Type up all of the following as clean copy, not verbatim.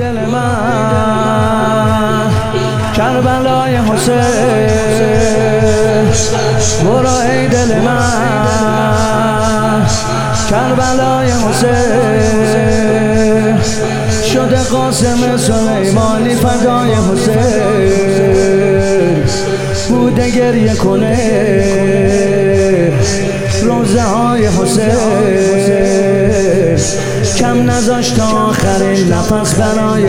دل من کربلای حسین، برو ای دل من کربلای حسین، شده قاسم سلیمانی فدای حسین، بوده گریه کنه روزه های حسین، کم نذاشت تا آخرین نفس برای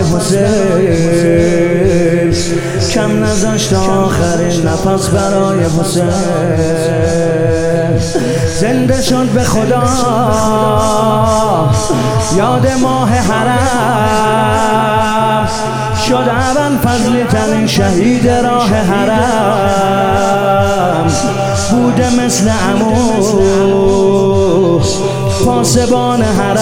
حسین، کم نذاشت تا آخرین نفس برای حسین. زنده شد به خدا یاد ماه حرم، شد اول فضلی ترین شهید راه حرم، بوده مثل عمو پاسبان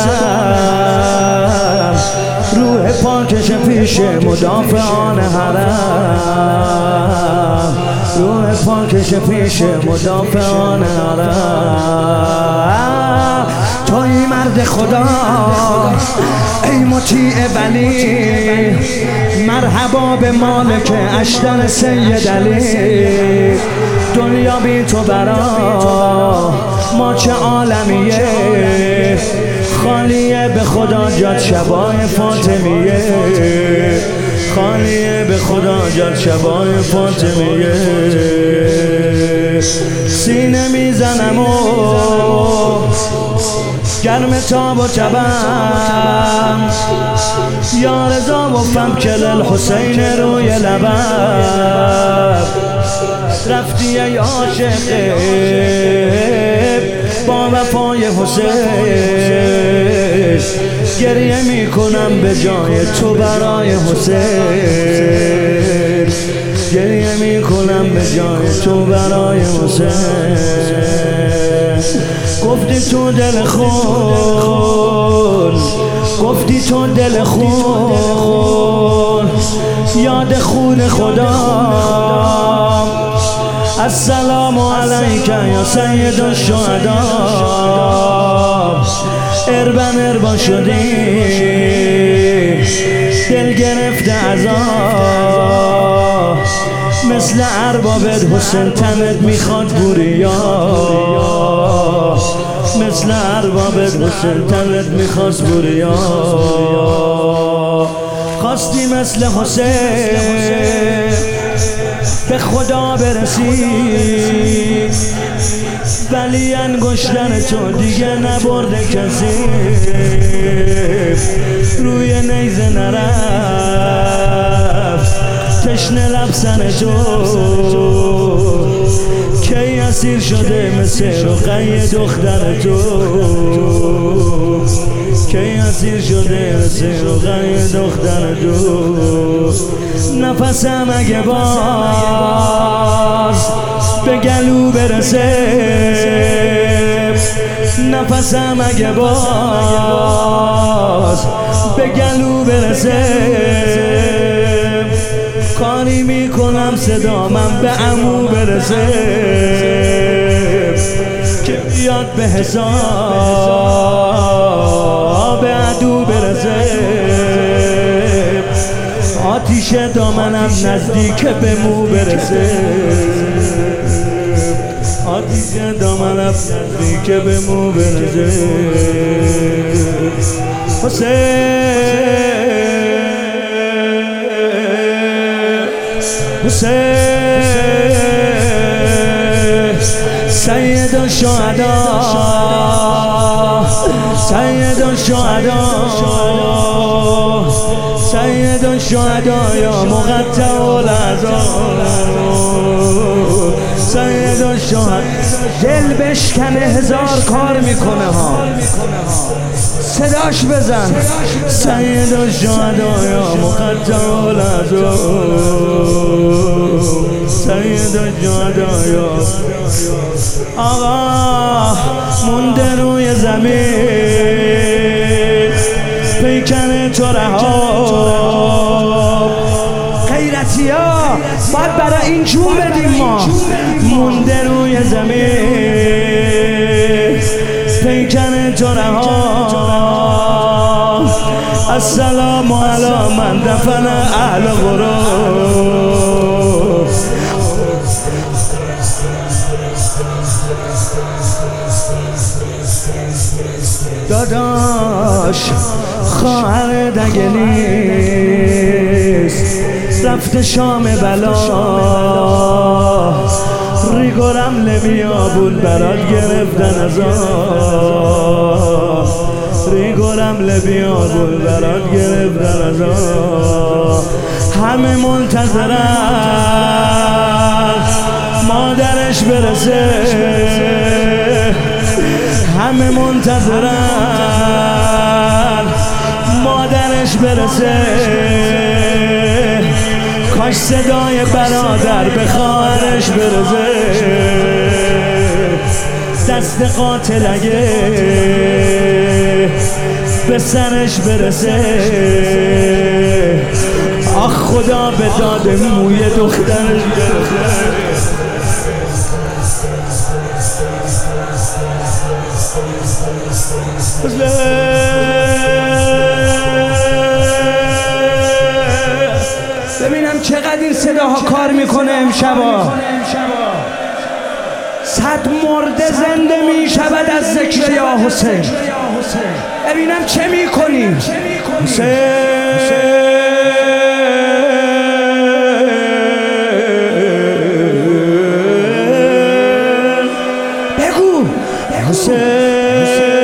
حرم، روح پاکش پیش مدافعان حرم، روح پاکش پیش مدافعان حرم. توی مرد خدا ای مطیع ولی، مرحبا به مالک اشتر سید علی، دنیا بی تو برا ما چه عالمیه، خالیه به خدا جاد شبای فاطمیه، خالیه به خدا جاد شبای فاطمیه. سینه میزنم و گرم تاب و تبم، یا رضا و فمکل الحسین روی لبم، رفتی ای عاشق با وفای حسین، گریه میکنم به جای تو برای حسین، گریه میکنم به جای تو برای حسین. گفتی تو دل خون، گفتی تو دل خون، یاد خون خدا، السلام علیک یا سید الشهدا، اربن اربا شدی دل گرفته عذاب، مثل ارباب حسین تنت میخواد بوریا، مثل ارباب حسین تنت میخواد بوریا. خواستی مثل حسین به خدا برسی، ولی انگشتن تو دیگه نبرده کسی، روی نیزه نرفت تشنه لب سر تو، کی اسیر شده مثل رقیه دختر تو، کی اسیر شده مثل رقیه دختر تو. نفسم اگه باز به گلو برسه، نفسم اگه باز به گلو برسه، کاری میکنم صدا من به عمو برسه، که بیاد به حساب عدو برسه. آتیش دامنم نزدیک به مو برسه، آتیش دامنم نزدیک به مو برسه. حسین سید الشهدا، سید الشهدا، سید الشهدا یا مقطع الاعضاء، سید الشهدا. دل بشکنه هزار کار میکنه ها، صداش بزن. سید الشهدا یا مقطع الاعضاء، سید الشهدا یا آقا مونده روی زمین، پیکن تو رها. غیرتی ها باید برای این جون بدیم ما. مونده روی زمین، پیکن تو رها. السلام علی من دفن اهل غرور. داداش خواهر دگه نیست رفته شام بلا، ریگورم لبیا بود برات گرفتن ازا، ریگورم لبیا بود برات گرفتن ازا. همه منتظرن مادرش برسه، همه منتظرن مادرش برسه. کاش صدای برادر به خواهرش برسه. دست قاتل اگه به سرش برسه. آخ خدا به داد موی دخترش برسه. ببینم چقدر این صداها کار میکنه امشبا. صد مرده زنده میشود از ذکر یا حسین. ببینم چه میکنی حسین. بگو حسین.